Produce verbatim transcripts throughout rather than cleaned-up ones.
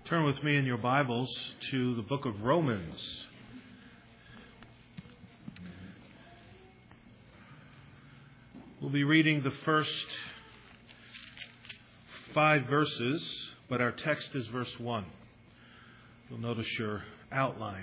Turn with me in your Bibles to the book of Romans. We'll be reading the first five verses, but our text is verse one. You'll notice your outline.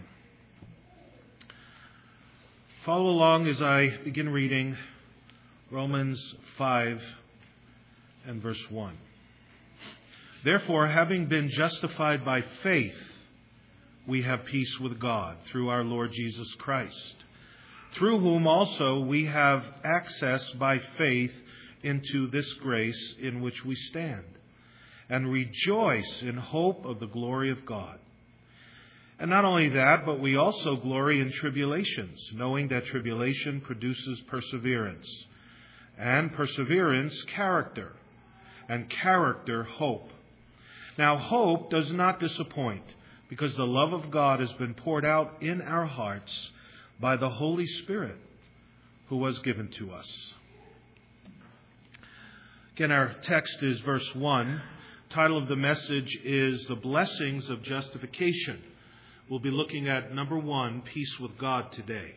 Follow along as I begin reading Romans five and verse one. Therefore, having been justified by faith, we have peace with God through our Lord Jesus Christ, through whom also we have access by faith into this grace in which we stand, and rejoice in hope of the glory of God. And not only that, but we also glory in tribulations, knowing that tribulation produces perseverance, and perseverance, character, and character, hope. Now, hope does not disappoint, because the love of God has been poured out in our hearts by the Holy Spirit who was given to us. Again, our text is verse one. Title of the message is The Blessings of Justification. We'll be looking at number one, peace with God today.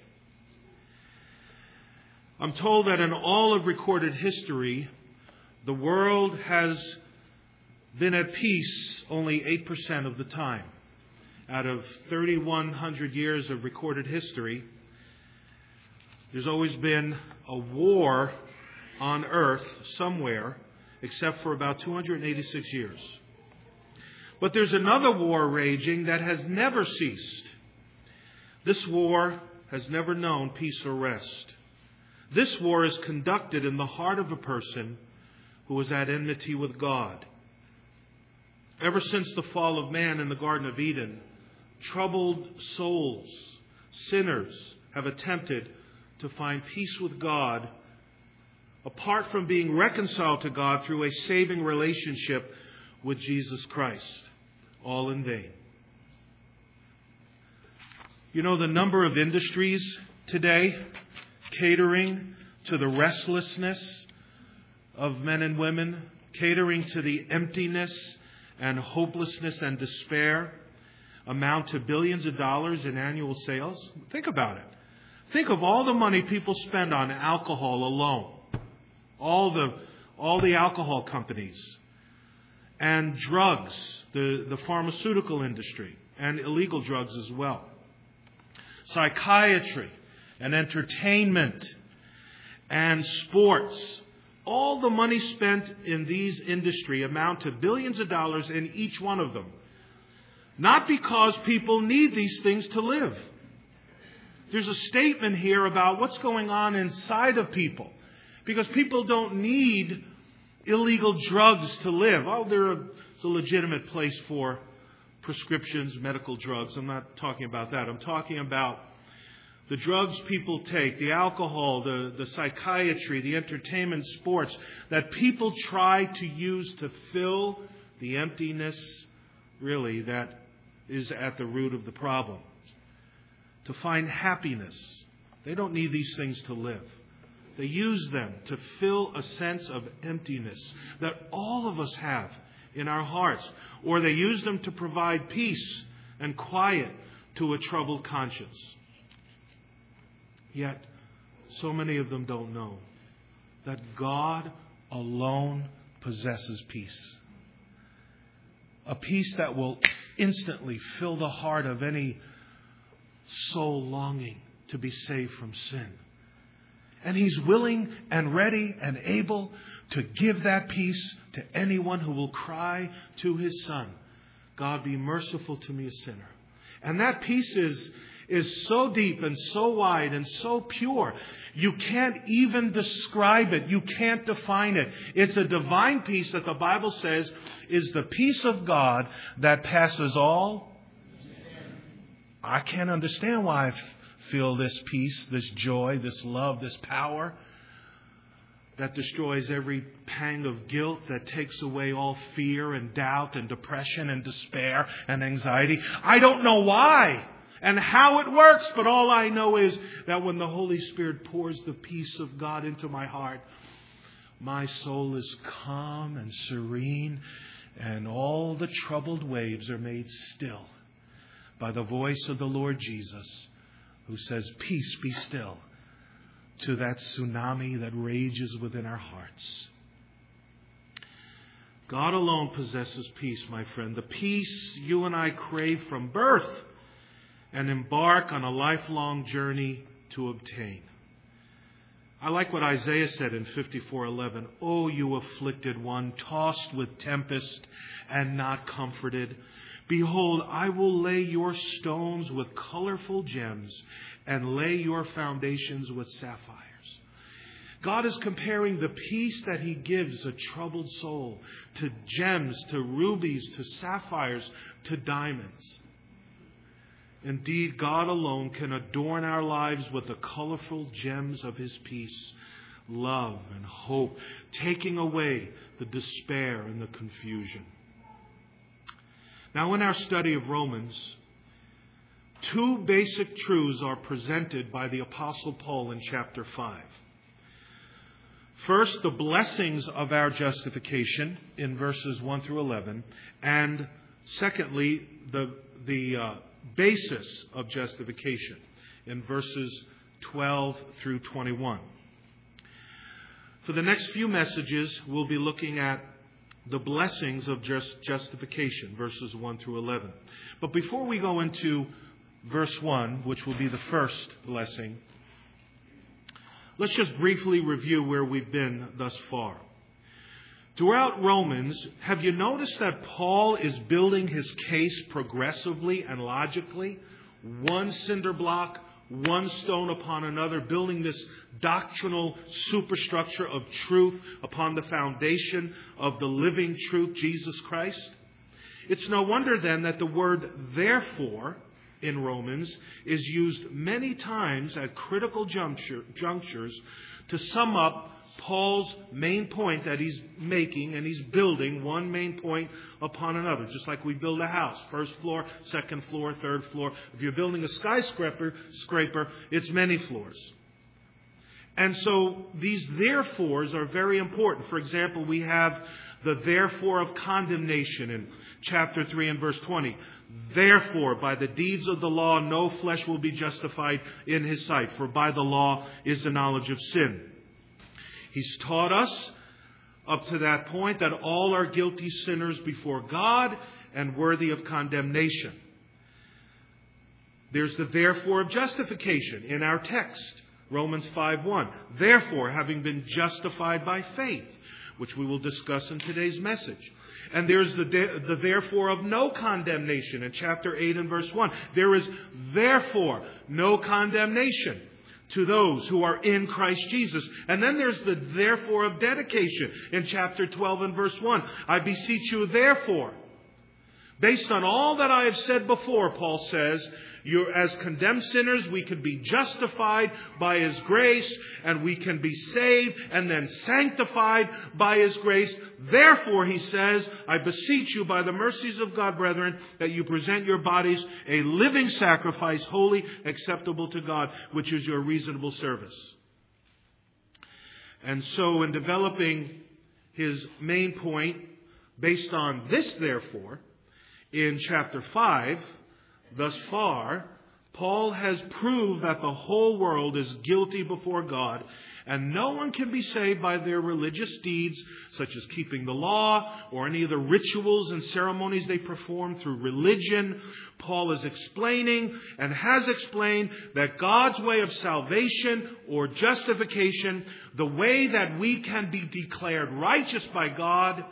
I'm told that in all of recorded history, the world has been at peace only eight percent of the time. Out of thirty-one hundred years of recorded history, there's always been a war on earth somewhere, except for about two hundred eighty-six years. But there's another war raging that has never ceased. This war has never known peace or rest. This war is conducted in the heart of a person who is at enmity with God. Ever since the fall of man in the Garden of Eden, troubled souls, sinners, have attempted to find peace with God apart from being reconciled to God through a saving relationship with Jesus Christ. All in vain. You know, the number of industries today catering to the restlessness of men and women, catering to the emptiness and hopelessness and despair, amount to billions of dollars in annual sales. Think about it. Think of all the money people spend on alcohol alone. All the, all the alcohol companies and drugs, the, the pharmaceutical industry and illegal drugs as well. Psychiatry and entertainment and sports. All the money spent in these industries amount to billions of dollars in each one of them. Not because people need these things to live. There's a statement here about what's going on inside of people. Because people don't need illegal drugs to live. Oh, there's a legitimate place for prescriptions, medical drugs. I'm not talking about that. I'm talking about the drugs people take, the alcohol, the, the psychiatry, the entertainment, sports, that people try to use to fill the emptiness, really, that is at the root of the problem. To find happiness. They don't need these things to live. They use them to fill a sense of emptiness that all of us have in our hearts. Or they use them to provide peace and quiet to a troubled conscience. Yet, so many of them don't know that God alone possesses peace. A peace that will instantly fill the heart of any soul longing to be saved from sin. And He's willing and ready and able to give that peace to anyone who will cry to His Son, God, be merciful to me, a sinner. And that peace is is so deep and so wide and so pure. You can't even describe it. You can't define it. It's a divine peace that the Bible says is the peace of God that passes all. I can't understand why I f- feel this peace, this joy, this love, this power that destroys every pang of guilt, that takes away all fear and doubt and depression and despair and anxiety. I don't know why and how it works, but all I know is that when the Holy Spirit pours the peace of God into my heart, my soul is calm and serene And all the troubled waves are made still by the voice of the Lord Jesus, who says, "Peace, be still," to that tsunami that rages within our hearts. God alone possesses peace, my friend. The peace you and I crave from birth and embark on a lifelong journey to obtain. I like what Isaiah said in fifty-four eleven. "O you afflicted one, tossed with tempest and not comforted. Behold, I will lay your stones with colorful gems and lay your foundations with sapphires." God is comparing the peace that He gives a troubled soul to gems, to rubies, to sapphires, to diamonds. Indeed, God alone can adorn our lives with the colorful gems of His peace, love and hope, taking away the despair and the confusion. Now, in our study of Romans, two basic truths are presented by the Apostle Paul in chapter five. First, the blessings of our justification in verses one through eleven, and secondly, the the uh, basis of justification in verses twelve through twenty-one. For the next few messages, we'll be looking at the blessings of just justification, verses one through eleven. But before we go into verse one, which will be the first blessing, let's just briefly review where we've been thus far. Throughout Romans, have you noticed that Paul is building his case progressively and logically? One cinder block, one stone upon another, building this doctrinal superstructure of truth upon the foundation of the living truth, Jesus Christ? It's no wonder then that the word "therefore" in Romans is used many times at critical juncture, junctures to sum up Paul's main point that he's making, and he's building one main point upon another. Just like we build a house. First floor, second floor, third floor. If you're building a skyscraper, scraper, it's many floors. And so these therefores are very important. For example, we have the therefore of condemnation in chapter three and verse twenty. Therefore, by the deeds of the law, no flesh will be justified in his sight, for by the law is the knowledge of sin. He's taught us up to that point that all are guilty sinners before God and worthy of condemnation. There's the therefore of justification in our text, Romans five one. Therefore, having been justified by faith, which we will discuss in today's message. And there's the, the therefore of no condemnation in chapter eight and verse one. There is therefore no condemnation to those who are in Christ Jesus. And then there's the therefore of dedication in chapter twelve and verse one. I beseech you therefore, based on all that I have said before, Paul says, you're, as condemned sinners, we can be justified by His grace, and we can be saved and then sanctified by His grace. Therefore, he says, I beseech you by the mercies of God, brethren, that you present your bodies a living sacrifice, holy, acceptable to God, which is your reasonable service. And so in developing his main point based on this, therefore, in chapter five, thus far, Paul has proved that the whole world is guilty before God, and no one can be saved by their religious deeds, such as keeping the law or any of the rituals and ceremonies they perform through religion. Paul is explaining and has explained that God's way of salvation or justification, the way that we can be declared righteous by God,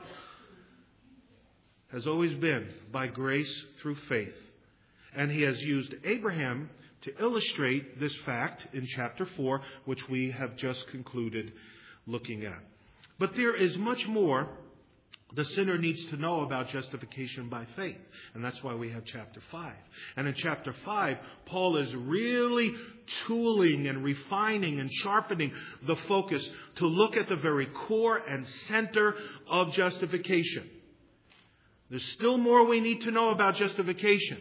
has always been by grace through faith. And he has used Abraham to illustrate this fact in chapter four, which we have just concluded looking at. But there is much more the sinner needs to know about justification by faith. And that's why we have chapter five. And in chapter five, Paul is really tooling and refining and sharpening the focus to look at the very core and center of justification. There's still more we need to know about justification.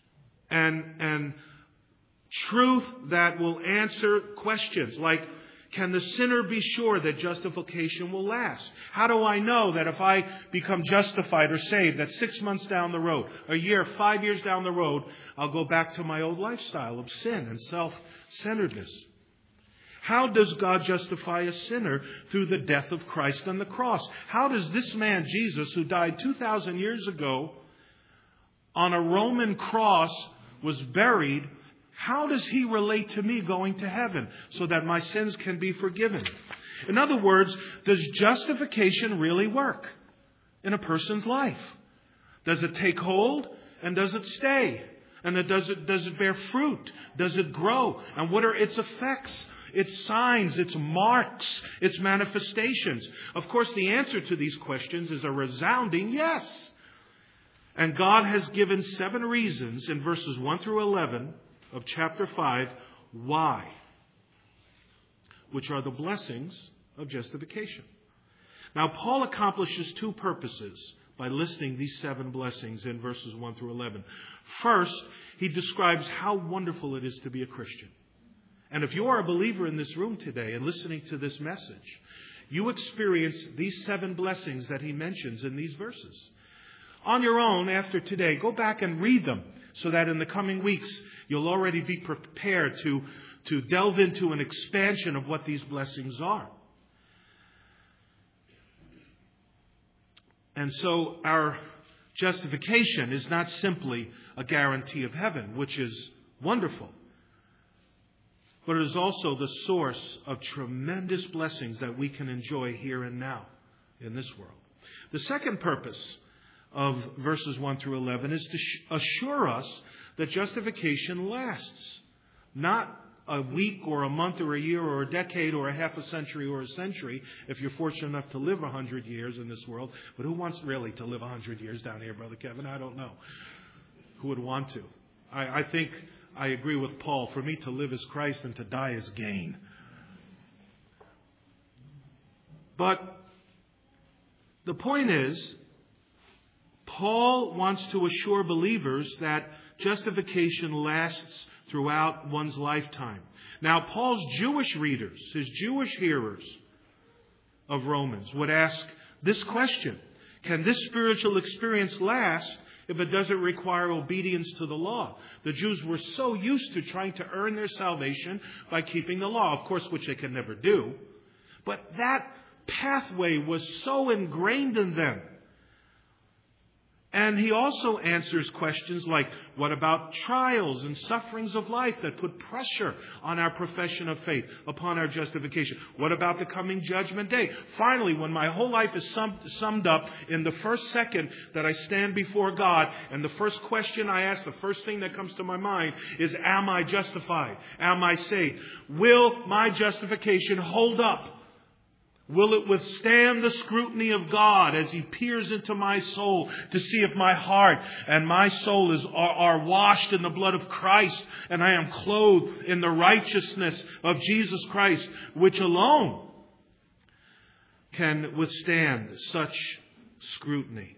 And, and truth that will answer questions like, Can the sinner be sure that justification will last? How do I know that if I become justified or saved, that six months down the road, a year, five years down the road, I'll go back to my old lifestyle of sin and self-centeredness? How does God justify a sinner? Through the death of Christ on the cross. How does this man, Jesus, who died two thousand years ago on a Roman cross, was buried, how does he relate to me going to heaven so that my sins can be forgiven? In other words, does justification really work in a person's life? Does it take hold and does it stay? And it, does it does it bear fruit? Does it grow? And what are its effects? Its signs, its marks, its manifestations? Of course, the answer to these questions is a resounding yes. And God has given seven reasons in verses one through eleven of chapter five, why, which are the blessings of justification. Now, Paul accomplishes two purposes by listing these seven blessings in verses one through eleven. First, he describes how wonderful it is to be a Christian. And if you are a believer in this room today and listening to this message, you experience these seven blessings that he mentions in these verses. On your own, after today, go back and read them so that in the coming weeks, you'll already be prepared to, to delve into an expansion of what these blessings are. And so our justification is not simply a guarantee of heaven, which is wonderful, but it is also the source of tremendous blessings that we can enjoy here and now in this world. The second purpose of verses one through eleven is to assure us that justification lasts. Not a week or a month or a year or a decade or a half a century or a century, if you're fortunate enough to live a hundred years in this world. But who wants really to live a hundred years down here, Brother Kevin? I don't know. Who would want to? I, I think I agree with Paul. For me to live is Christ and to die is gain. But the point is, Paul wants to assure believers that justification lasts throughout one's lifetime. Now, Paul's Jewish readers, his Jewish hearers of Romans, would ask this question: can this spiritual experience last if it doesn't require obedience to the law? The Jews were so used to trying to earn their salvation by keeping the law, of course, which they can never do. But that pathway was so ingrained in them. And he also answers questions like, what about trials and sufferings of life that put pressure on our profession of faith, upon our justification? What about the coming judgment day? Finally, when my whole life is sum- summed up in the first second that I stand before God, and the first question I ask, the first thing that comes to my mind is, am I justified? Am I saved? Will my justification hold up? Will it withstand the scrutiny of God as He peers into my soul to see if my heart and my soul is, are, are washed in the blood of Christ and I am clothed in the righteousness of Jesus Christ, which alone can withstand such scrutiny?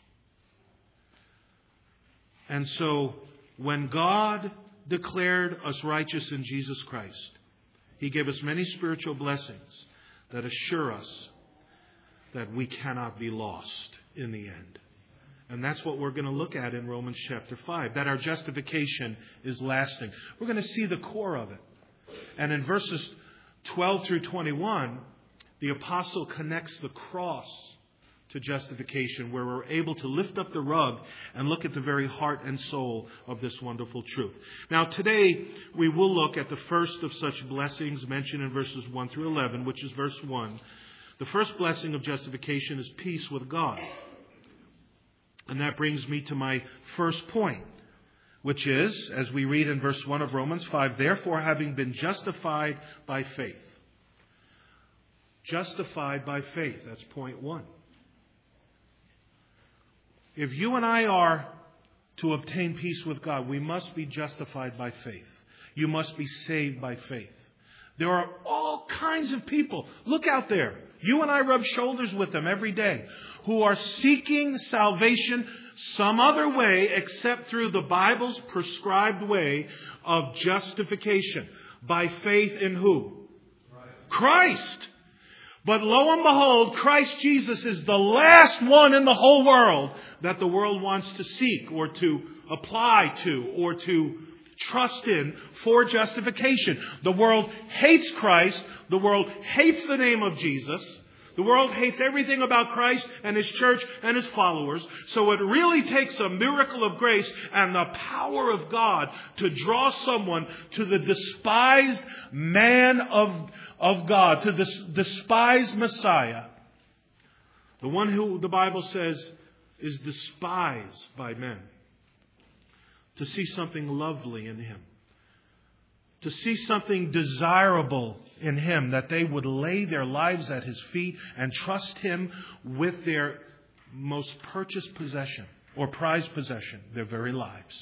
And so, when God declared us righteous in Jesus Christ, He gave us many spiritual blessings that assure us that we cannot be lost in the end. And that's what we're going to look at in Romans chapter five, that our justification is lasting. We're going to see the core of it. And in verses twelve through twenty-one, the apostle connects the cross to justification, where we're able to lift up the rug and look at the very heart and soul of this wonderful truth. Now, today we will look at the first of such blessings mentioned in verses one through eleven, which is verse one. The first blessing of justification is peace with God. And that brings me to my first point, which is, as we read in verse one of Romans five, therefore, having been justified by faith. Justified by faith. That's point one. If you and I are to obtain peace with God, we must be justified by faith. You must be saved by faith. There are all kinds of people. Look out there. You and I rub shoulders with them every day, who are seeking salvation some other way except through the Bible's prescribed way of justification. By faith in who? Christ. But lo and behold, Christ Jesus is the last one in the whole world that the world wants to seek or to apply to or to trust in for justification. The world hates Christ. The world hates the name of Jesus. The world hates everything about Christ and His church and His followers. So it really takes a miracle of grace and the power of God to draw someone to the despised man of, of God, to this despised Messiah. The one who the Bible says is despised by men. To see something lovely in Him. To see something desirable in Him, that they would lay their lives at His feet and trust Him with their most purchased possession or prized possession, their very lives.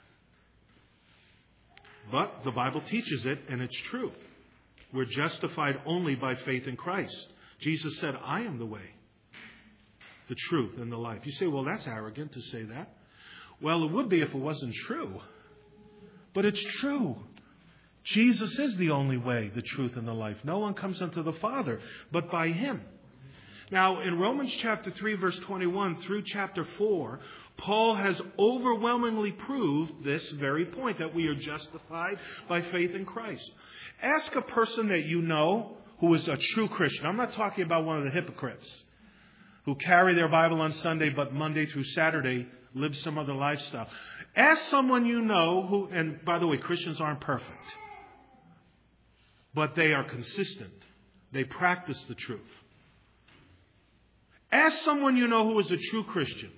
But the Bible teaches it, and it's true. We're justified only by faith in Christ. Jesus said, I am the way, the truth, and the life. You say, well, that's arrogant to say that. Well, it would be if it wasn't true. But it's true. Jesus is the only way, the truth, and the life. No one comes unto the Father but by Him. Now, in Romans chapter three, verse twenty-one through chapter four, Paul has overwhelmingly proved this very point, that we are justified by faith in Christ. Ask a person that you know who is a true Christian. I'm not talking about one of the hypocrites who carry their Bible on Sunday but Monday through Saturday live some other lifestyle. Ask someone you know who, and by the way, Christians aren't perfect, but they are consistent. They practice the truth. Ask someone you know who is a true Christian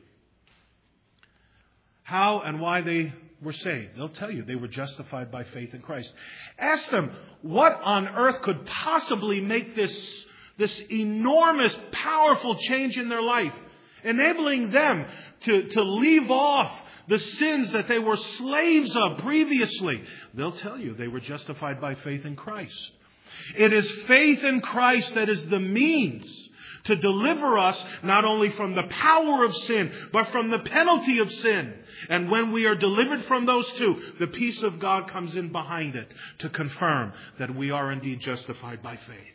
how and why they were saved. They'll tell you they were justified by faith in Christ. Ask them what on earth could possibly make this, this enormous, powerful change in their life, enabling them to, to leave off the sins that they were slaves of previously. They'll tell you they were justified by faith in Christ. It is faith in Christ that is the means to deliver us not only from the power of sin, but from the penalty of sin. And when we are delivered from those two, the peace of God comes in behind it to confirm that we are indeed justified by faith.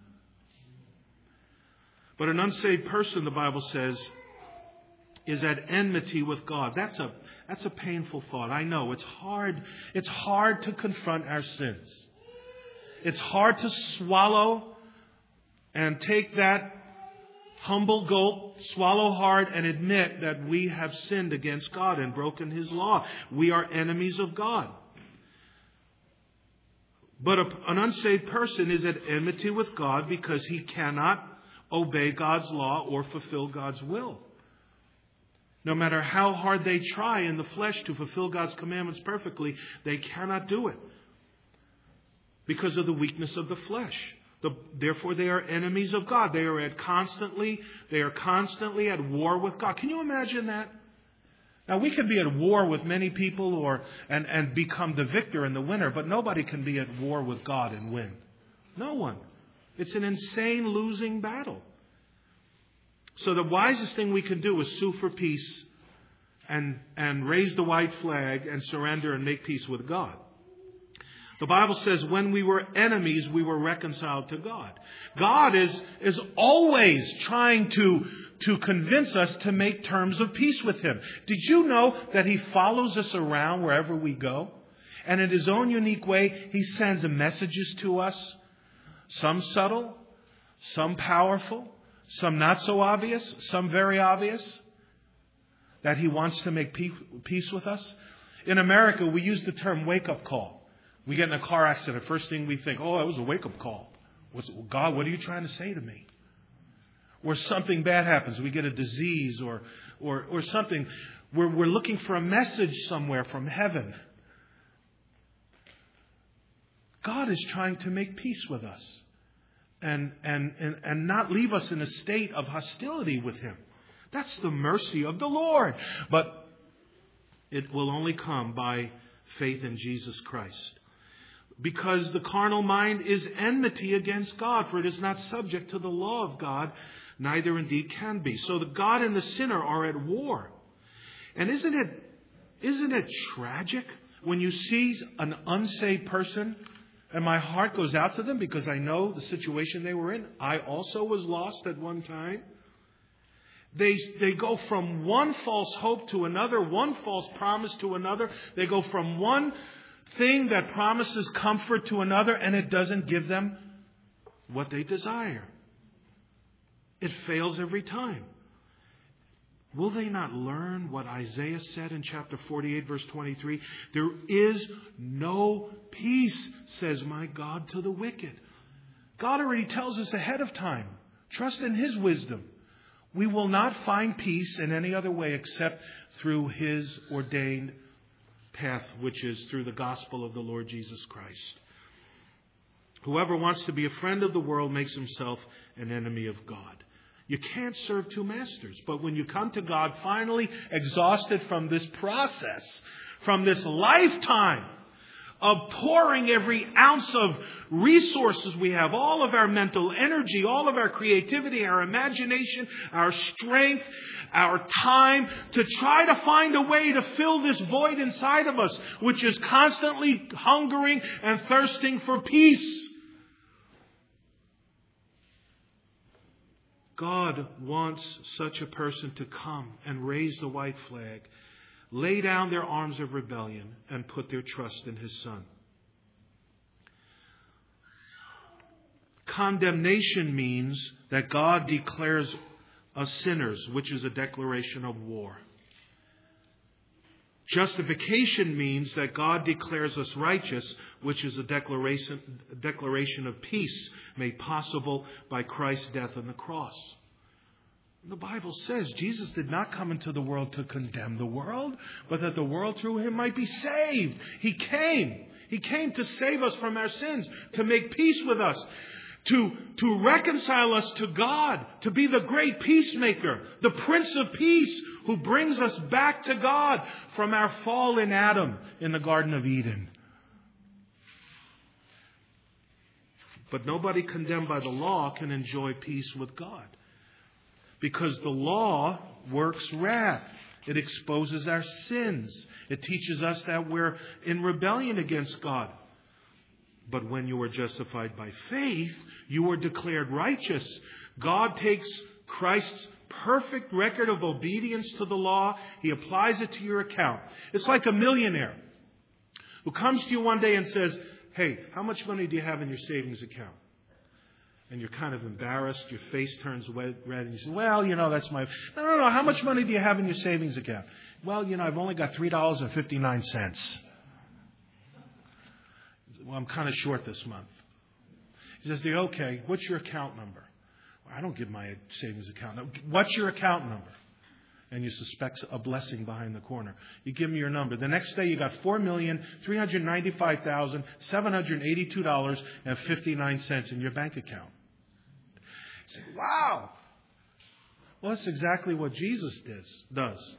But an unsaved person, the Bible says, is at enmity with God. That's a that's a painful thought. I know it's hard. It's hard to confront our sins. It's hard to swallow and take that humble gulp, swallow hard, and admit that we have sinned against God and broken His law. We are enemies of God. But a, an unsaved person is at enmity with God because he cannot obey God's law or fulfill God's will. No matter how hard they try in the flesh to fulfill God's commandments perfectly, they cannot do it because of the weakness of the flesh. The, therefore, they are enemies of God. They are at constantly, they are constantly at war with God. Can you imagine that? Now, we can be at war with many people or and, and become the victor and the winner, but nobody can be at war with God and win. No one. It's an insane losing battle. So the wisest thing we can do is sue for peace and, and raise the white flag and surrender and make peace with God. The Bible says when we were enemies, we were reconciled to God. God is, is always trying to, to convince us to make terms of peace with Him. Did you know that He follows us around wherever we go? And in His own unique way, He sends messages to us. Some subtle, some powerful, some not so obvious, some very obvious, that He wants to make peace with us. In America, we use the term wake-up call. We get in a car accident. First thing we think, oh, that was a wake-up call. What's, God, what are you trying to say to me? Or something bad happens. We get a disease or or, or something. We're, we're looking for a message somewhere from heaven. God is trying to make peace with us and, and, and, and not leave us in a state of hostility with Him. That's the mercy of the Lord. But it will only come by faith in Jesus Christ. Because the carnal mind is enmity against God, for it is not subject to the law of God, neither indeed can be. So the God and the sinner are at war. And isn't it, isn't it tragic when you see an unsaved person And my heart goes out to them because I know the situation they were in. I also was lost at one time. They, they go from one false hope to another, one false promise to another. They go from one thing that promises comfort to another, and it doesn't give them what they desire. It fails every time. Will they not learn what Isaiah said in chapter forty-eight, verse twenty-three? There is no peace, says my God, to the wicked. God already tells us ahead of time. Trust in His wisdom. We will not find peace in any other way except through His ordained path, which is through the gospel of the Lord Jesus Christ. Whoever wants to be a friend of the world makes himself an enemy of God. You can't serve two masters. But when you come to God, finally exhausted from this process, from this lifetime of pouring every ounce of resources we have, all of our mental energy, all of our creativity, our imagination, our strength, our time, to try to find a way to fill this void inside of us, which is constantly hungering and thirsting for peace. God wants such a person to come and raise the white flag, lay down their arms of rebellion, and put their trust in His Son. Condemnation means that God declares us sinners, which is a declaration of war. Justification means that God declares us righteous, which is a declaration, a declaration of peace made possible by Christ's death on the cross. The Bible says Jesus did not come into the world to condemn the world, but that the world through Him might be saved. He came. He came to save us from our sins, to make peace with us, to, to reconcile us to God, to be the great peacemaker, the Prince of Peace, who brings us back to God from our fall in Adam in the Garden of Eden. But nobody condemned by the law can enjoy peace with God, because the law works wrath. It exposes our sins. It teaches us that we're in rebellion against God. But when you are justified by faith, you are declared righteous. God takes Christ's perfect record of obedience to the law. He applies it to your account. It's like a millionaire who comes to you one day and says, "Hey, how much money do you have in your savings account?" And you're kind of embarrassed. Your face turns red. And you say, "Well, you know, that's my..." No, no, no. How much money do you have in your savings account? "Well, you know, I've only got three dollars and fifty-nine cents. Well, I'm kind of short this month." He says, "Okay, what's your account number?" "Well, I don't give my savings account number." "What's your account number?" And you suspect a blessing behind the corner. You give me your number. The next day you got four million three hundred ninety-five thousand seven hundred eighty-two dollars and fifty-nine cents in your bank account. You say, "Wow." Well, that's exactly what Jesus does.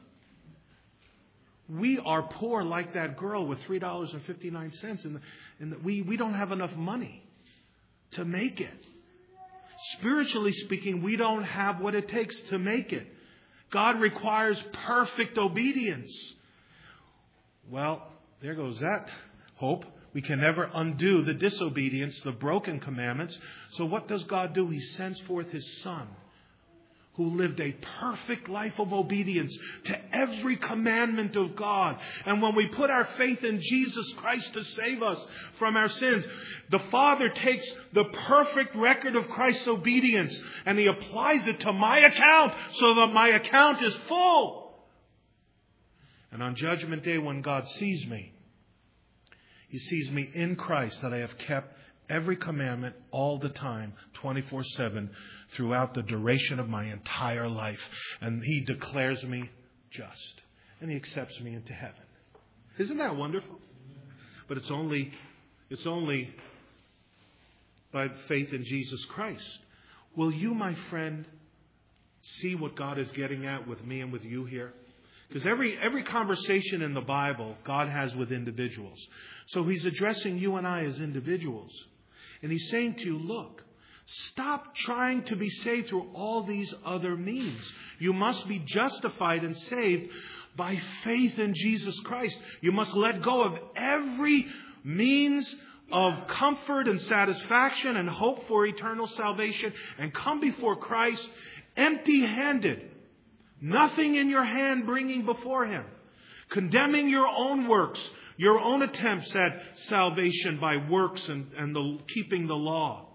We are poor like that girl with three dollars and fifty-nine cents. And, and we, we don't have enough money to make it. Spiritually speaking, we don't have what it takes to make it. God requires perfect obedience. Well, there goes that hope. We can never undo the disobedience, the broken commandments. So what does God do? He sends forth His Son, who lived a perfect life of obedience to every commandment of God. And when we put our faith in Jesus Christ to save us from our sins, the Father takes the perfect record of Christ's obedience and He applies it to my account so that my account is full. And on Judgment Day, when God sees me, He sees me in Christ, that I have kept every commandment all the time, twenty-four seven, throughout the duration of my entire life. And He declares me just. And He accepts me into heaven. Isn't that wonderful? But it's only, it's only by faith in Jesus Christ. Will you, my friend, see what God is getting at with me and with you here? Because every every conversation in the Bible, God has with individuals. So He's addressing you and I as individuals. And He's saying to you, look, stop trying to be saved through all these other means. You must be justified and saved by faith in Jesus Christ. You must let go of every means of comfort and satisfaction and hope for eternal salvation and come before Christ empty-handed, nothing in your hand bringing before Him, condemning your own works, your own attempts at salvation by works and, and the, keeping the law.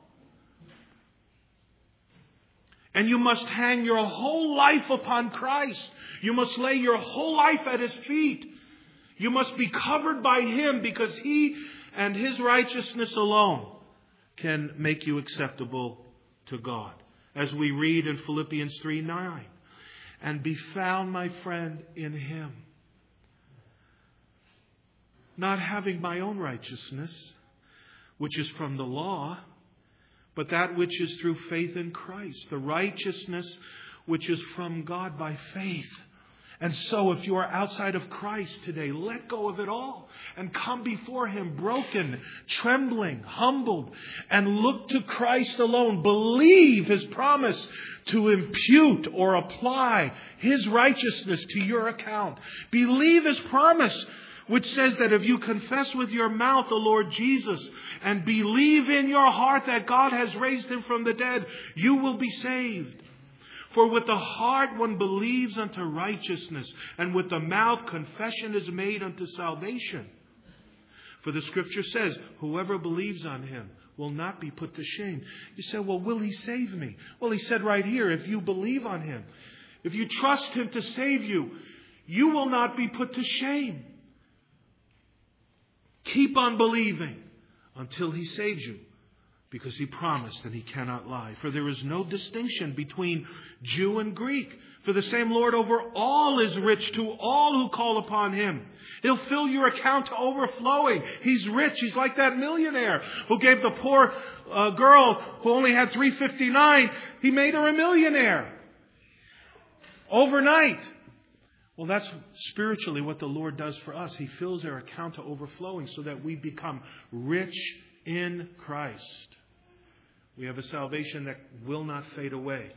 And you must hang your whole life upon Christ. You must lay your whole life at His feet. You must be covered by Him because He and His righteousness alone can make you acceptable to God. As we read in Philippians three nine, and be found, my friend, in Him, not having my own righteousness, which is from the law, but that which is through faith in Christ, the righteousness which is from God by faith. And so if you are outside of Christ today, let go of it all and come before Him broken, trembling, humbled, and look to Christ alone. Believe His promise to impute or apply His righteousness to your account. Believe His promise, which says that if you confess with your mouth the Lord Jesus and believe in your heart that God has raised Him from the dead, you will be saved. For with the heart one believes unto righteousness, and with the mouth confession is made unto salvation. For the Scripture says, whoever believes on Him will not be put to shame. You say, well, will He save me? Well, He said right here, if you believe on Him, if you trust Him to save you, you will not be put to shame. Keep on believing until He saves you, because He promised and He cannot lie. For there is no distinction between Jew and Greek. For the same Lord over all is rich to all who call upon Him. He'll fill your account to overflowing. He's rich. He's like that millionaire who gave the poor uh, girl who only had three fifty-nine. He made her a millionaire overnight. Well, that's spiritually what the Lord does for us. He fills our account to overflowing so that we become rich in Christ. We have a salvation that will not fade away.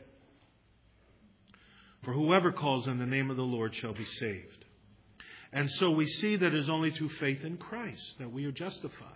For whoever calls on the name of the Lord shall be saved. And so we see that it is only through faith in Christ that we are justified.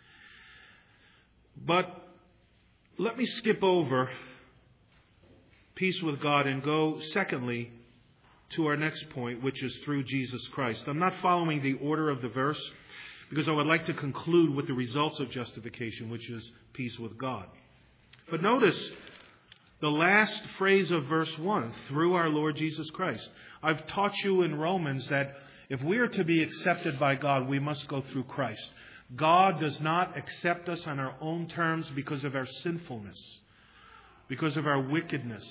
But let me skip over peace with God and go, secondly, to our next point, which is through Jesus Christ. I'm not following the order of the verse because I would like to conclude with the results of justification, which is peace with God. But notice the last phrase of verse one, through our Lord Jesus Christ. I've taught you in Romans that if we are to be accepted by God, we must go through Christ. God does not accept us on our own terms because of our sinfulness, because of our wickedness.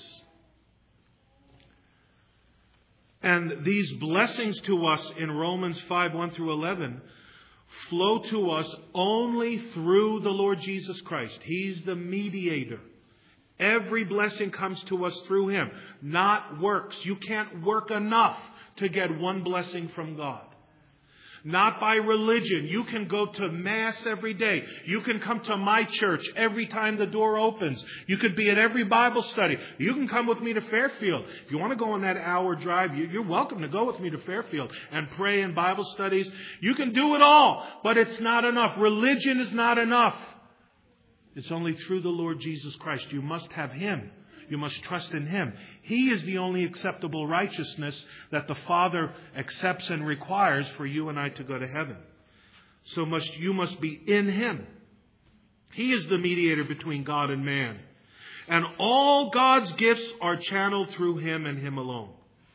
And these blessings to us in Romans five, one through eleven flow to us only through the Lord Jesus Christ. He's the mediator. Every blessing comes to us through Him, not works. You can't work enough to get one blessing from God. Not by religion. You can go to Mass every day. You can come to my church every time the door opens. You could be at every Bible study. You can come with me to Fairfield. If you want to go on that hour drive, you're welcome to go with me to Fairfield and pray in Bible studies. You can do it all, but it's not enough. Religion is not enough. It's only through the Lord Jesus Christ. You must have Him. You must trust in Him. He is the only acceptable righteousness that the Father accepts and requires for you and I to go to heaven. So must you must be in Him. He is the mediator between God and man. And all God's gifts are channeled through Him and Him alone.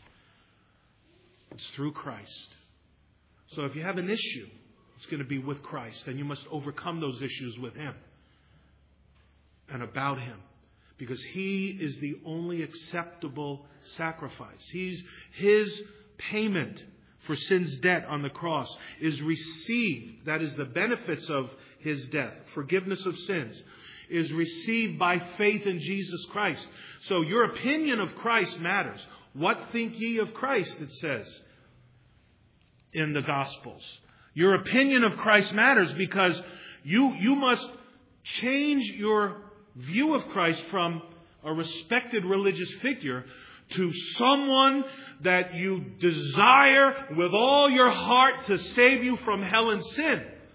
It's through Christ. So if you have an issue, it's going to be with Christ. And you must overcome those issues with Him and about Him. Because He is the only acceptable sacrifice. He's His payment for sin's debt on the cross is received. That is the benefits of His death. Forgiveness of sins is received by faith in Jesus Christ. So your opinion of Christ matters. What think ye of Christ, it says in the Gospels. Your opinion of Christ matters because you, you must change your view of Christ from a respected religious figure to someone that you desire with all your heart to save you from hell and sin.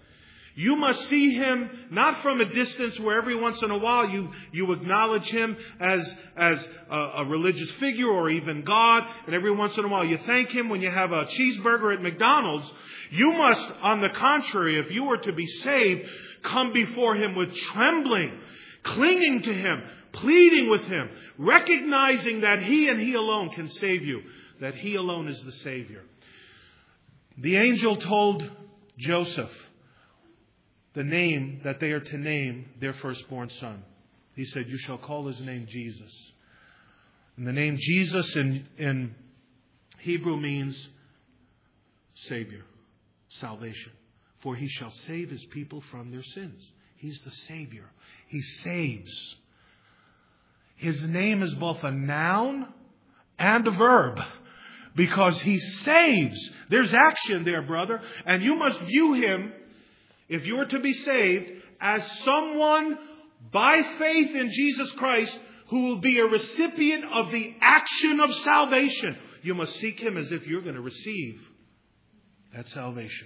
You must see Him not from a distance where every once in a while you, you acknowledge Him as, as a, a religious figure or even God. And every once in a while you thank Him when you have a cheeseburger at McDonald's. You must, on the contrary, if you were to be saved, come before Him with trembling, clinging to Him, pleading with Him, recognizing that He and He alone can save you, that He alone is the Savior. The angel told Joseph the name that they are to name their firstborn son. He said, you shall call his name Jesus. And the name Jesus in, in Hebrew means Savior, salvation. For He shall save His people from their sins. He's the Savior. He saves. His name is both a noun and a verb. Because He saves. There's action there, brother. And you must view Him, if you are to be saved, as someone by faith in Jesus Christ who will be a recipient of the action of salvation. You must seek Him as if you're going to receive that salvation.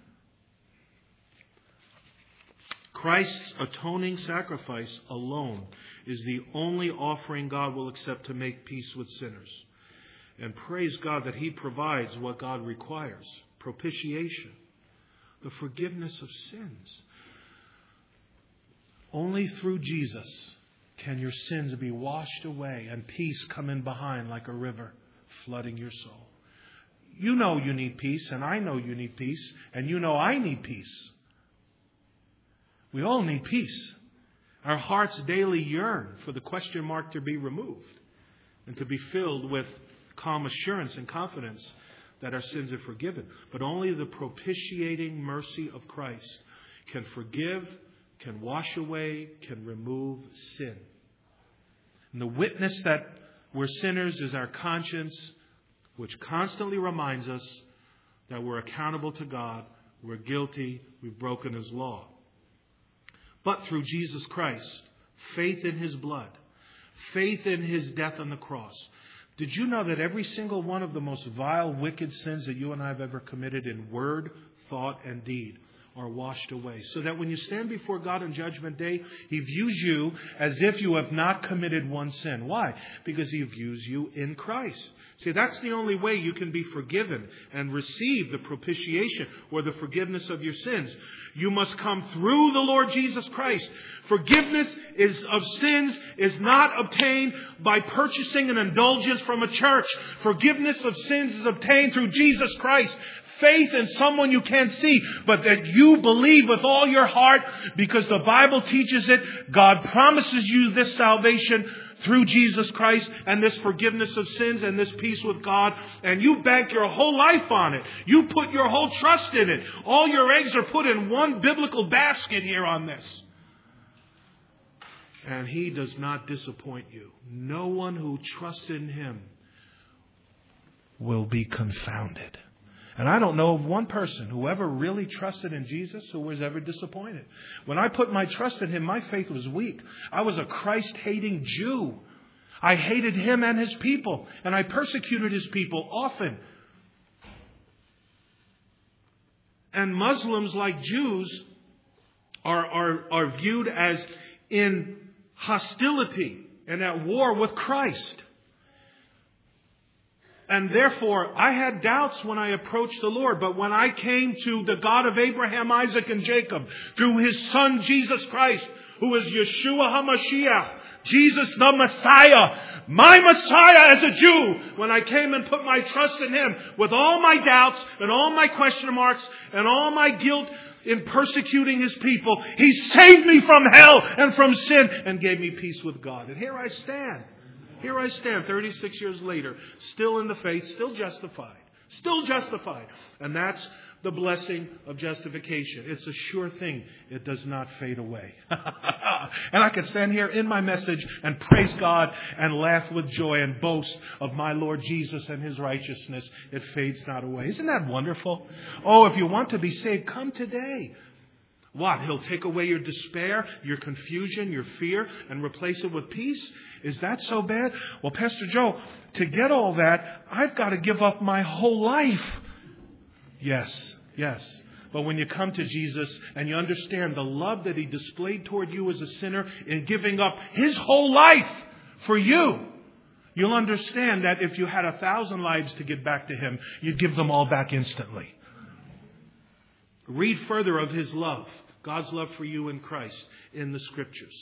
Christ's atoning sacrifice alone is the only offering God will accept to make peace with sinners. And praise God that He provides what God requires. Propitiation. The forgiveness of sins. Only through Jesus can your sins be washed away and peace come in behind like a river flooding your soul. You know you need peace, and I know you need peace, and you know I need peace. We all need peace. Our hearts daily yearn for the question mark to be removed and to be filled with calm assurance and confidence that our sins are forgiven. But only the propitiating mercy of Christ can forgive, can wash away, can remove sin. And the witness that we're sinners is our conscience, which constantly reminds us that we're accountable to God, we're guilty, we've broken His law. But through Jesus Christ, faith in His blood, faith in His death on the cross. Did you know that every single one of the most vile, wicked sins that you and I have ever committed in word, thought, and deed are washed away? So that when you stand before God on Judgment Day, He views you as if you have not committed one sin. Why? Because He views you in Christ. See, that's the only way you can be forgiven and receive the propitiation or the forgiveness of your sins. You must come through the Lord Jesus Christ. Forgiveness is of sins is not obtained by purchasing an indulgence from a church. Forgiveness of sins is obtained through Jesus Christ. Faith in someone you can't see, but that you believe with all your heart, because the Bible teaches it. God promises you this salvation through Jesus Christ and this forgiveness of sins and this peace with God. And you bank your whole life on it. You put your whole trust in it. All your eggs are put in one biblical basket here on this. And He does not disappoint you. No one who trusts in Him will be confounded. And I don't know of one person who ever really trusted in Jesus who was ever disappointed. When I put my trust in Him, my faith was weak. I was a Christ-hating Jew. I hated Him and His people, and I persecuted His people often. And Muslims, like Jews, are, are, are viewed as in hostility and at war with Christ. And therefore, I had doubts when I approached the Lord. But when I came to the God of Abraham, Isaac, and Jacob, through His Son, Jesus Christ, who is Yeshua HaMashiach, Jesus the Messiah, my Messiah as a Jew, when I came and put my trust in Him, with all my doubts and all my question marks and all my guilt in persecuting His people, He saved me from hell and from sin and gave me peace with God. And here I stand. Here I stand thirty-six years later, still in the faith, still justified. Still justified. And that's the blessing of justification. It's a sure thing. It does not fade away. And I can stand here in my message and praise God and laugh with joy and boast of my Lord Jesus and His righteousness. It fades not away. Isn't that wonderful? Oh, if you want to be saved, come today. What? He'll take away your despair, your confusion, your fear, and replace it with peace? Is that so bad? Well, Pastor Joe, to get all that, I've got to give up my whole life. Yes, yes. But when you come to Jesus and you understand the love that He displayed toward you as a sinner in giving up His whole life for you, you'll understand that if you had a thousand lives to give back to Him, you'd give them all back instantly. Read further of His love, God's love for you in Christ, in the Scriptures.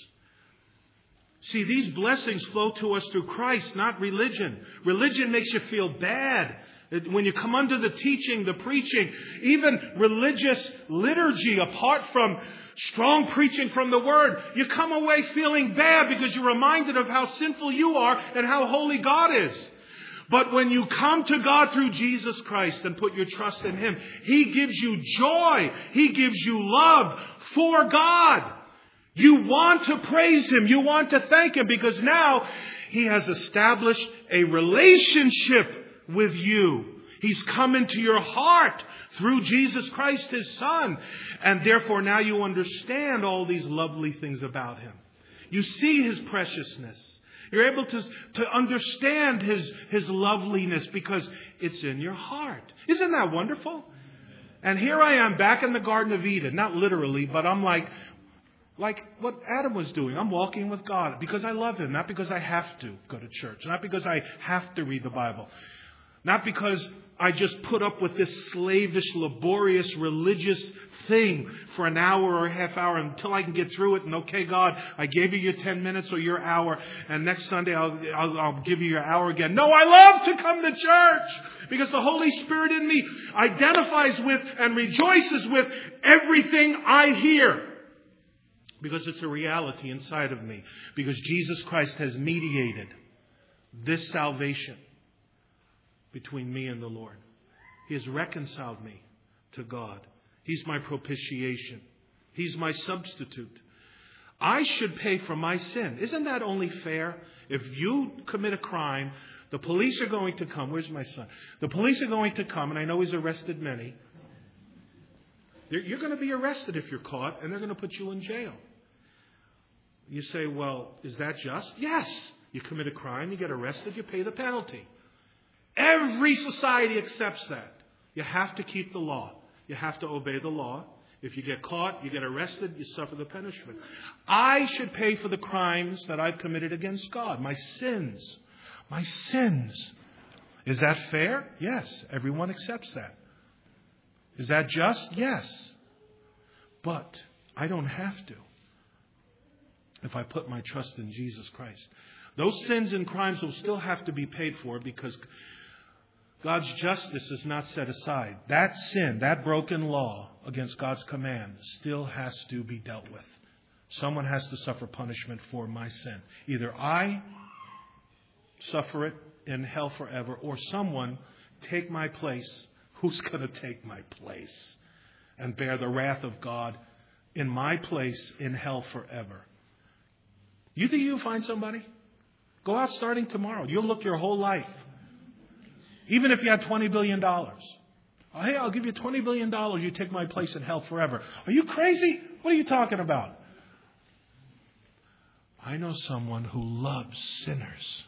See, these blessings flow to us through Christ, not religion. Religion makes you feel bad. When you come under the teaching, the preaching, even religious liturgy, apart from strong preaching from the Word, you come away feeling bad because you're reminded of how sinful you are and how holy God is. But when you come to God through Jesus Christ and put your trust in Him, He gives you joy. He gives you love for God. You want to praise Him. You want to thank Him because now He has established a relationship with you. He's come into your heart through Jesus Christ, His Son. And therefore now you understand all these lovely things about Him. You see His preciousness. You're able to, to understand His, His loveliness because it's in your heart. Isn't that wonderful? And here I am back in the Garden of Eden. Not literally, but I'm like, like what Adam was doing. I'm walking with God because I love Him. Not because I have to go to church. Not because I have to read the Bible. Not because I just put up with this slavish, laborious, religious thing for an hour or a half hour until I can get through it. And okay, God, I gave you your ten minutes or your hour. And next Sunday I'll, I'll, I'll give you your hour again. No, I love to come to church because the Holy Spirit in me identifies with and rejoices with everything I hear. Because it's a reality inside of me. Because Jesus Christ has mediated this salvation between me and the Lord. He has reconciled me to God. He's my propitiation. He's my substitute. I should pay for my sin. Isn't that only fair? If you commit a crime, the police are going to come. Where's my son? The police are going to come, and I know he's arrested many. You're going to be arrested if you're caught, and they're going to put you in jail. You say, well, is that just? Yes. You commit a crime, you get arrested, you pay the penalty. Every society accepts that. You have to keep the law. You have to obey the law. If you get caught, you get arrested, you suffer the punishment. I should pay for the crimes that I've committed against God. My sins. My sins. Is that fair? Yes. Everyone accepts that. Is that just? Yes. But I don't have to if I put my trust in Jesus Christ. Those sins and crimes will still have to be paid for because God's justice is not set aside. That sin, that broken law against God's command still has to be dealt with. Someone has to suffer punishment for my sin. Either I suffer it in hell forever or someone take my place. Who's going to take my place and bear the wrath of God in my place in hell forever? You think you'll find somebody? Go out starting tomorrow. You'll look your whole life. Even if you had twenty billion dollars. Oh, hey, I'll give you twenty billion dollars. You take my place in hell forever. Are you crazy? What are you talking about? I know someone who loves sinners.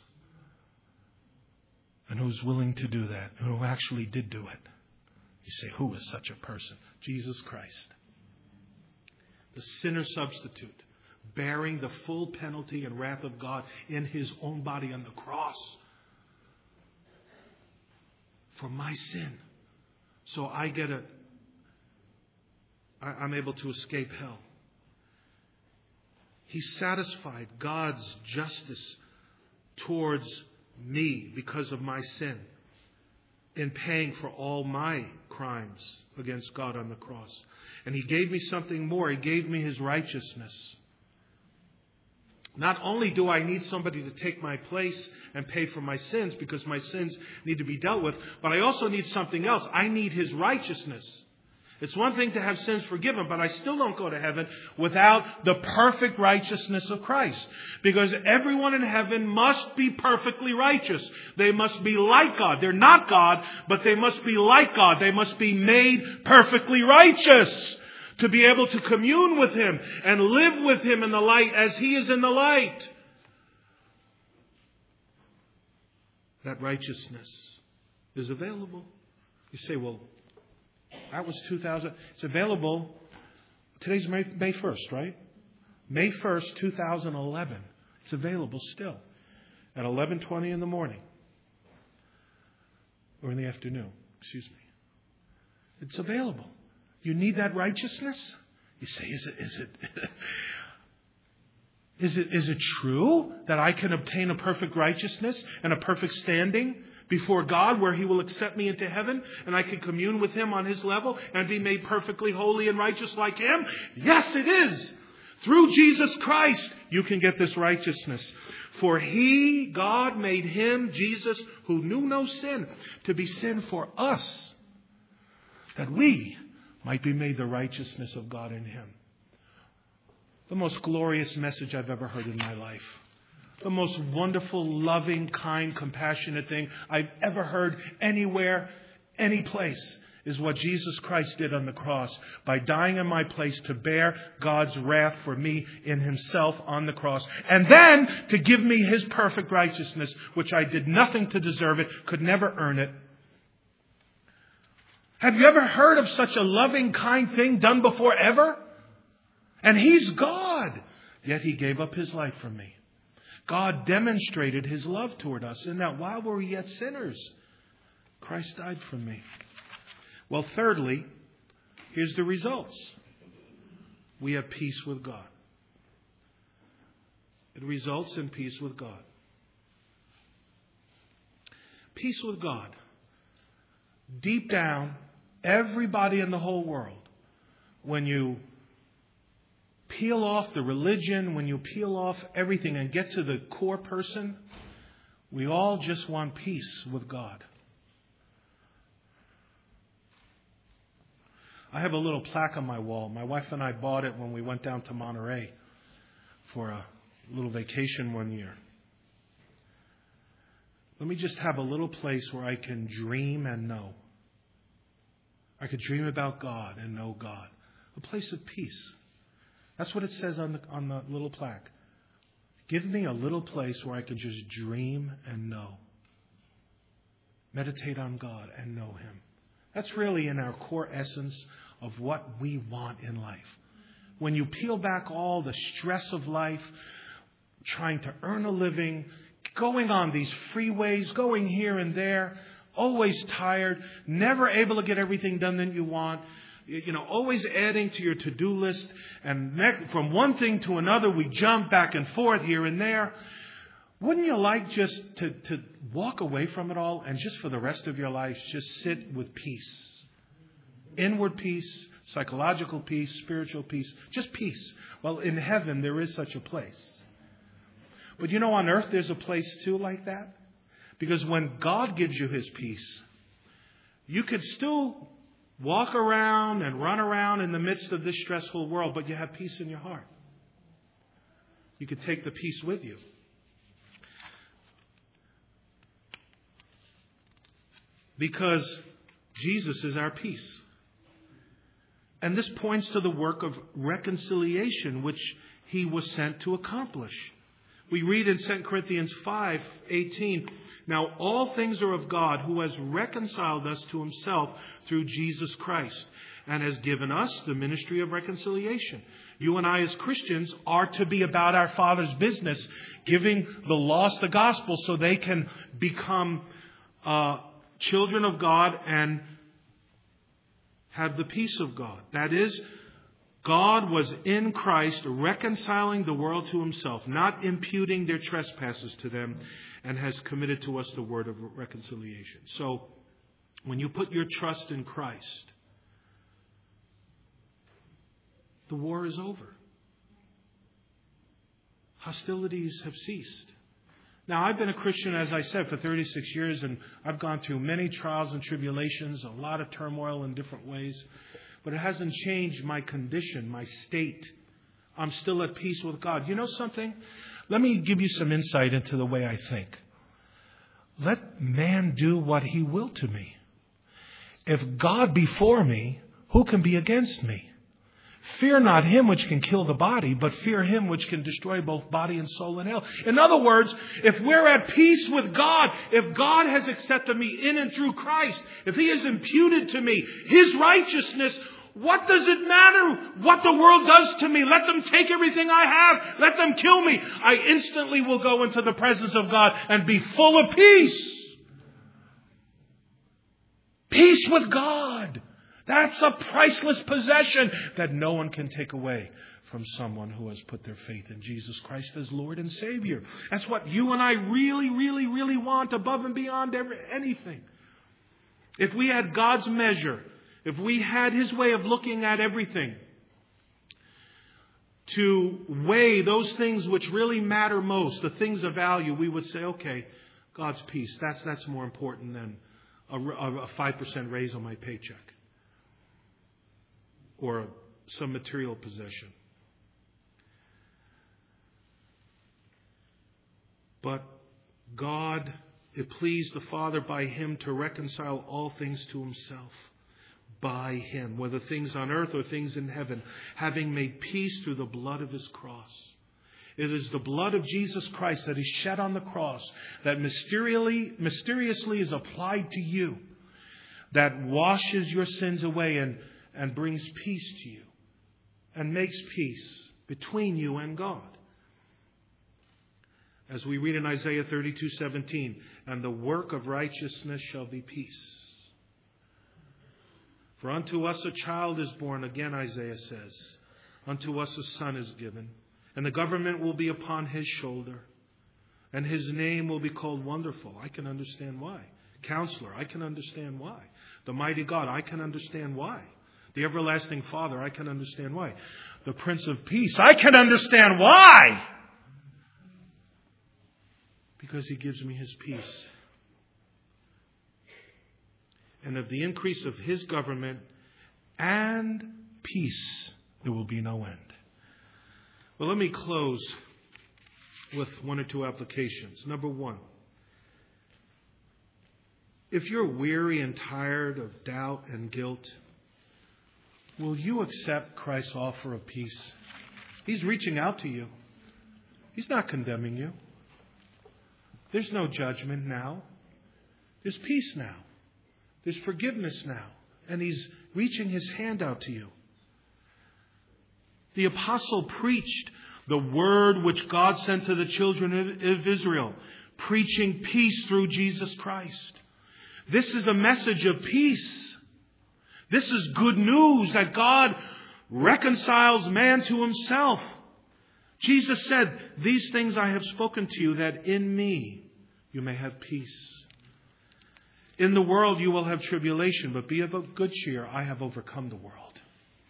And who's willing to do that. And who actually did do it. You say, who is such a person? Jesus Christ. The sinner substitute. Bearing the full penalty and wrath of God in His own body on the cross. For my sin. So I get a, I, I'm able to escape hell. He satisfied God's justice towards me because of my sin in paying for all my crimes against God on the cross. And He gave me something more. He gave me His righteousness. Not only do I need somebody to take my place and pay for my sins because my sins need to be dealt with, but I also need something else. I need His righteousness. It's one thing to have sins forgiven, but I still don't go to heaven without the perfect righteousness of Christ. Because everyone in heaven must be perfectly righteous. They must be like God. They're not God, but they must be like God. They must be made perfectly righteous to be able to commune with Him and live with Him in the light as He is in the light. That righteousness is available. You say, well, That was two thousand. It's available. Today's May, May first, right? May first, two thousand eleven. It's available still at eleven twenty in the morning. Or in the afternoon. Excuse me. It's available. You need that righteousness? You say, is it, is it, is it, is it true that I can obtain a perfect righteousness and a perfect standing before God where He will accept me into heaven and I can commune with Him on His level and be made perfectly holy and righteous like Him? Yes, it is. Through Jesus Christ, you can get this righteousness. For He, God, made Him, Jesus, who knew no sin, to be sin for us, that we might be made the righteousness of God in Him. The most glorious message I've ever heard in my life. The most wonderful, loving, kind, compassionate thing I've ever heard anywhere, any place, is what Jesus Christ did on the cross by dying in my place to bear God's wrath for me in Himself on the cross. And then to give me His perfect righteousness, which I did nothing to deserve it, could never earn it. Have you ever heard of such a loving, kind thing done before ever? And He's God. Yet He gave up His life for me. God demonstrated His love toward us in that while we were yet sinners, Christ died for me. Well, thirdly, here's the results. We have peace with God. It results in peace with God. Peace with God. Deep down, everybody in the whole world, when you peel off the religion, when you peel off everything and get to the core person, we all just want peace with God. I have a little plaque on my wall. My wife and I bought it when we went down to Monterey for a little vacation one year. Let me just have a little place where I can dream and know. I could dream about God and know God. A place of peace. That's what it says on the, on the little plaque. Give me a little place where I can just dream and know. Meditate on God and know Him. That's really in our core essence of what we want in life. When you peel back all the stress of life, trying to earn a living, going on these freeways, going here and there, always tired, never able to get everything done that you want, you know, always adding to your to-do list, and from one thing to another we jump back and forth here and there. Wouldn't you like just to, to walk away from it all and just for the rest of your life just sit with peace? Inward peace, psychological peace, spiritual peace, just peace. Well, in heaven there is such a place. But you know, on earth there's a place too like that. Because when God gives you His peace, you could still walk around and run around in the midst of this stressful world, but you have peace in your heart. You could take the peace with you. Because Jesus is our peace. And this points to the work of reconciliation, which He was sent to accomplish. We read in Second Corinthians five eighteen, now all things are of God, who has reconciled us to Himself through Jesus Christ, and has given us the ministry of reconciliation. You and I as Christians are to be about our Father's business, giving the lost the gospel so they can become uh, children of God and have the peace of God. That is, God was in Christ reconciling the world to Himself, not imputing their trespasses to them, and has committed to us the word of reconciliation. So, when you put your trust in Christ, the war is over. Hostilities have ceased. Now, I've been a Christian, as I said, for thirty-six years, and I've gone through many trials and tribulations, a lot of turmoil in different ways. But it hasn't changed my condition, my state. I'm still at peace with God. You know something? Let me give you some insight into the way I think. Let man do what he will to me. If God be for me, who can be against me? Fear not him which can kill the body, but fear him which can destroy both body and soul in hell. In other words, if we're at peace with God, if God has accepted me in and through Christ, if he has imputed to me his righteousness, what does it matter what the world does to me? Let them take everything I have. Let them kill me. I instantly will go into the presence of God and be full of peace. Peace with God. That's a priceless possession that no one can take away from someone who has put their faith in Jesus Christ as Lord and Savior. That's what you and I really, really, really want above and beyond every, anything. If we had God's measure, if we had his way of looking at everything, to weigh those things which really matter most, the things of value, we would say, okay, God's peace, that's, that's more important than a, a five percent raise on my paycheck. Or some material possession. But God, it pleased the Father by him to reconcile all things to himself. By him, whether things on earth or things in heaven, having made peace through the blood of his cross. It is the blood of Jesus Christ that is shed on the cross that mysteriously, mysteriously is applied to you, that washes your sins away and and brings peace to you and makes peace between you and God. As we read in Isaiah thirty-two seventeen, and the work of righteousness shall be peace. For unto us a child is born, again Isaiah says, unto us a son is given, and the government will be upon his shoulder, and his name will be called Wonderful. I can understand why. Counselor, I can understand why. The mighty God, I can understand why. The everlasting Father, I can understand why. The Prince of Peace, I can understand why. Because he gives me his peace. And of the increase of his government and peace, there will be no end. Well, let me close with one or two applications. Number one, if you're weary and tired of doubt and guilt, will you accept Christ's offer of peace? He's reaching out to you. He's not condemning you. There's no judgment now. There's peace now. There's forgiveness now. And he's reaching his hand out to you. The apostle preached the word which God sent to the children of Israel, preaching peace through Jesus Christ. This is a message of peace. This is good news that God reconciles man to himself. Jesus said, these things I have spoken to you, that in me you may have peace. In the world you will have tribulation, but be of good cheer. I have overcome the world.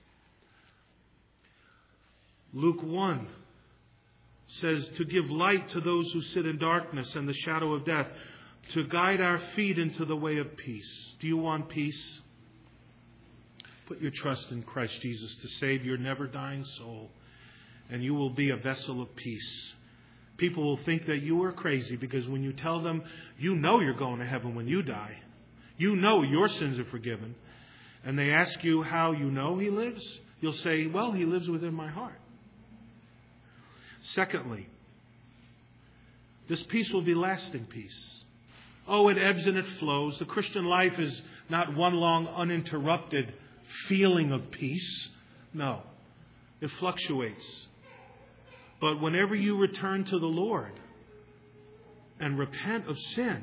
Luke one says to give light to those who sit in darkness and the shadow of death, to guide our feet into the way of peace. Do you want peace? Put your trust in Christ Jesus to save your never-dying soul, and you will be a vessel of peace. People will think that you are crazy because when you tell them, you know you're going to heaven when you die. You know your sins are forgiven. And they ask you how you know he lives. You'll say, well, he lives within my heart. Secondly, this peace will be lasting peace. Oh, it ebbs and it flows. The Christian life is not one long uninterrupted feeling of peace. No, it fluctuates. But whenever you return to the Lord and repent of sin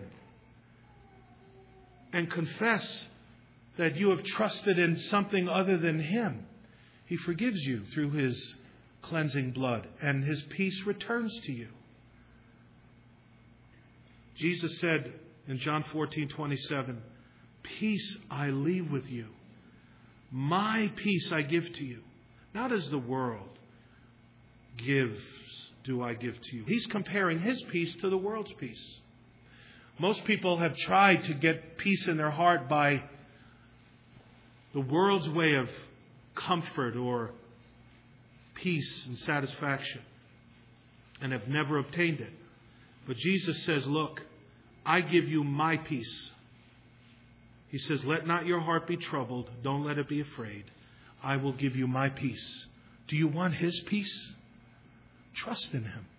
and confess that you have trusted in something other than him, he forgives you through his cleansing blood, and his peace returns to you. Jesus said in John fourteen twenty-seven, peace I leave with you. My peace I give to you. Not as the world gives, do I give to you. He's comparing his peace to the world's peace. Most people have tried to get peace in their heart by the world's way of comfort or peace and satisfaction, and have never obtained it. But Jesus says, look, I give you my peace. He says, let not your heart be troubled. Don't let it be afraid. I will give you my peace. Do you want His peace? Trust in Him.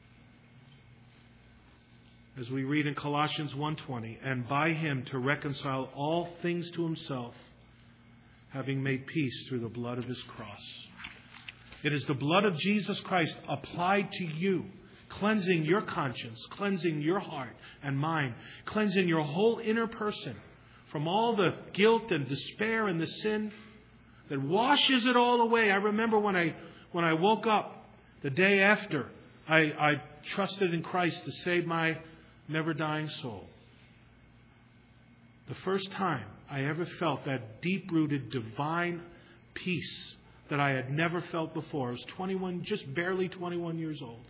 As we read in Colossians one twenty, and by Him to reconcile all things to Himself, having made peace through the blood of His cross. It is the blood of Jesus Christ applied to you, cleansing your conscience, cleansing your heart and mind, cleansing your whole inner person from all the guilt and despair and the sin that washes it all away. I remember when I when I woke up the day after I, I trusted in Christ to save my never-dying soul. The first time I ever felt that deep-rooted divine peace that I had never felt before. I was twenty-one, just barely twenty-one years old.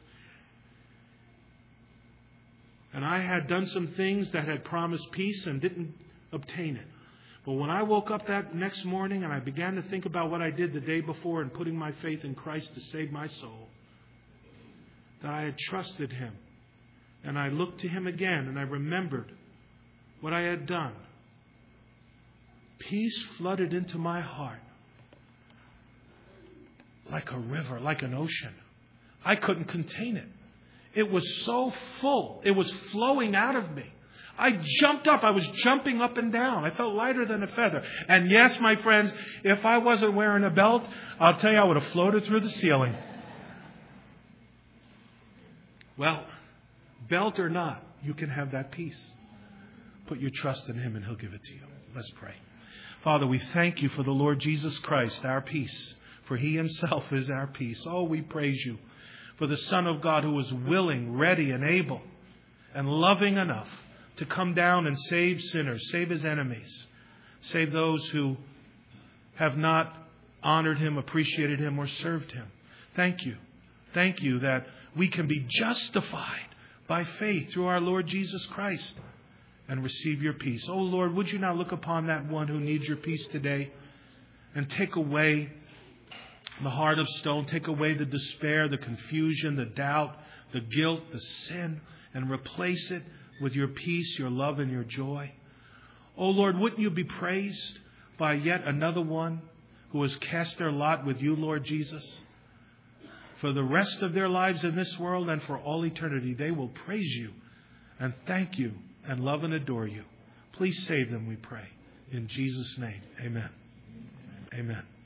And I had done some things that had promised peace and didn't obtain it. But when I woke up that next morning and I began to think about what I did the day before and putting my faith in Christ to save my soul, that I had trusted Him. And I looked to Him again and I remembered what I had done. Peace flooded into my heart like a river, like an ocean. I couldn't contain it. It was so full. It was flowing out of me. I jumped up. I was jumping up and down. I felt lighter than a feather. And yes, my friends, if I wasn't wearing a belt, I'll tell you, I would have floated through the ceiling. Well, belt or not, you can have that peace. Put your trust in Him and He'll give it to you. Let's pray. Father, we thank You for the Lord Jesus Christ, our peace. For He Himself is our peace. Oh, we praise You for the Son of God who was willing, ready, and able, and loving enough to come down and save sinners, save His enemies, save those who have not honored Him, appreciated Him, or served Him. Thank You. Thank You that we can be justified by faith through our Lord Jesus Christ and receive Your peace. Oh, Lord, would You now look upon that one who needs Your peace today and take away the heart of stone, take away the despair, the confusion, the doubt, the guilt, the sin, and replace it with Your peace, Your love, and Your joy. Oh Lord, wouldn't You be praised by yet another one who has cast their lot with You, Lord Jesus? For the rest of their lives in this world and for all eternity, they will praise You and thank You and love and adore You. Please save them, we pray. In Jesus' name, amen. Amen.